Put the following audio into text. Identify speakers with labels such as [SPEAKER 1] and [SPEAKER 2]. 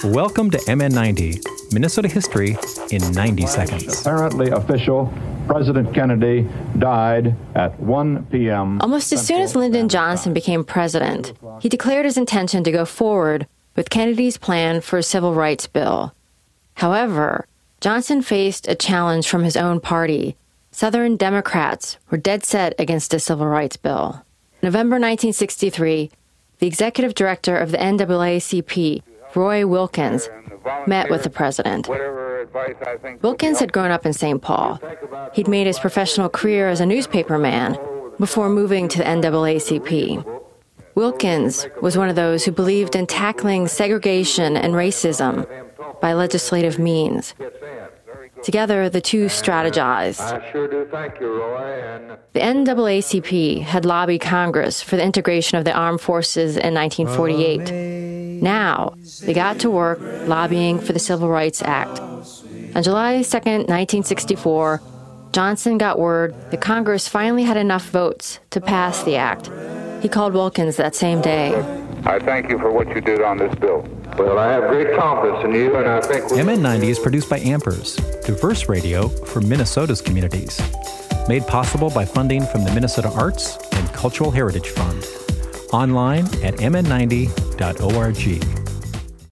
[SPEAKER 1] Welcome to MN90, Minnesota History in 90 seconds.
[SPEAKER 2] Apparently official, President Kennedy died at 1 p.m.
[SPEAKER 3] Almost as soon as Lyndon Johnson became president, he declared his intention to go forward with Kennedy's plan for a civil rights bill. However, Johnson faced a challenge from his own party. Southern Democrats were dead set against a civil rights bill. In November 1963, the executive director of the NAACP, Roy Wilkins, met with the president. Wilkins had grown up in St. Paul. He'd made his professional career as a newspaperman before moving to the NAACP. Wilkins was one of those who believed in tackling segregation and racism by legislative means. Together, the two strategized.
[SPEAKER 4] I sure do thank you, Roy.
[SPEAKER 3] The NAACP had lobbied Congress for the integration of the armed forces in 1948. Now, they got to work lobbying for the Civil Rights Act. On July 2, 1964, Johnson got word that Congress finally had enough votes to pass the act. He called Wilkins that same day.
[SPEAKER 4] I thank you for what you did on this bill. Well, I have great confidence in you, and I think...
[SPEAKER 1] MN90 is produced by Ampers, diverse radio for Minnesota's communities. Made possible by funding from the Minnesota Arts and Cultural Heritage Fund. Online at mn90.org.